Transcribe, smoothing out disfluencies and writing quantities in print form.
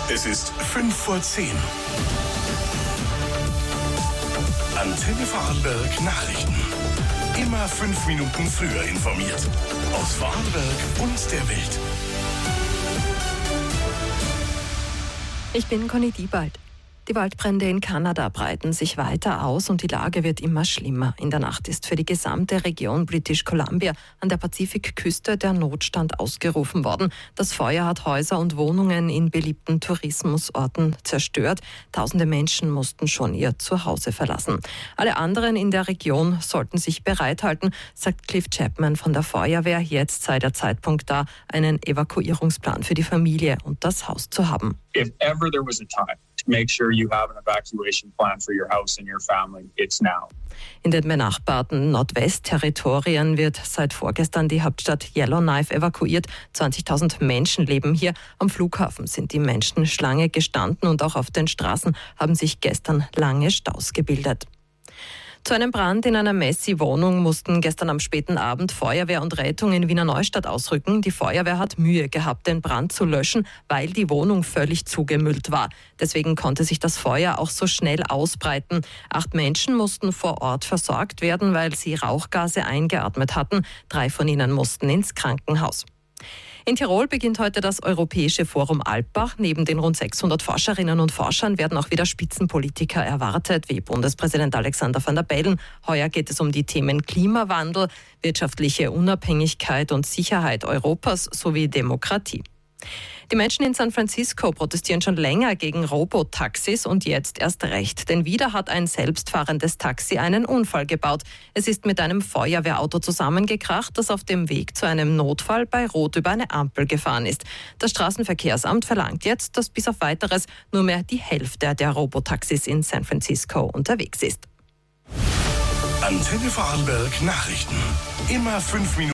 Es ist 5:10. Antenne Vorarlberg Nachrichten. Immer 5 Minuten früher informiert. Aus Vorarlberg und der Welt. Ich bin Conny Diebald. Die Waldbrände in Kanada breiten sich weiter aus und die Lage wird immer schlimmer. In der Nacht ist für die gesamte Region British Columbia an der Pazifikküste der Notstand ausgerufen worden. Das Feuer hat Häuser und Wohnungen in beliebten Tourismusorten zerstört. Tausende Menschen mussten schon ihr Zuhause verlassen. Alle anderen in der Region sollten sich bereithalten, sagt Cliff Chapman von der Feuerwehr. Jetzt sei der Zeitpunkt da, einen Evakuierungsplan für die Familie und das Haus zu haben. If ever there was a time to make sure you have an evacuation plan for your house and your family, it's now. In den benachbarten Nordwest-Territorien wird seit vorgestern die Hauptstadt Yellowknife evakuiert. 20.000 Menschen leben hier. Am Flughafen sind die Menschen Schlange gestanden und auch auf den Straßen haben sich gestern lange Staus gebildet. Zu einem Brand in einer Messi-Wohnung mussten gestern am späten Abend Feuerwehr und Rettung in Wiener Neustadt ausrücken. Die Feuerwehr hat Mühe gehabt, den Brand zu löschen, weil die Wohnung völlig zugemüllt war. Deswegen konnte sich das Feuer auch so schnell ausbreiten. 8 Menschen mussten vor Ort versorgt werden, weil sie Rauchgase eingeatmet hatten. 3 von ihnen mussten ins Krankenhaus. In Tirol beginnt heute das Europäische Forum Alpbach. Neben den rund 600 Forscherinnen und Forschern werden auch wieder Spitzenpolitiker erwartet, wie Bundespräsident Alexander Van der Bellen. Heuer geht es um die Themen Klimawandel, wirtschaftliche Unabhängigkeit und Sicherheit Europas sowie Demokratie. Die Menschen in San Francisco protestieren schon länger gegen Robotaxis und jetzt erst recht. Denn wieder hat ein selbstfahrendes Taxi einen Unfall gebaut. Es ist mit einem Feuerwehrauto zusammengekracht, das auf dem Weg zu einem Notfall bei Rot über eine Ampel gefahren ist. Das Straßenverkehrsamt verlangt jetzt, dass bis auf Weiteres nur mehr die Hälfte der Robotaxis in San Francisco unterwegs ist. Antenne Vorarlberg Nachrichten. Immer 5 Minuten.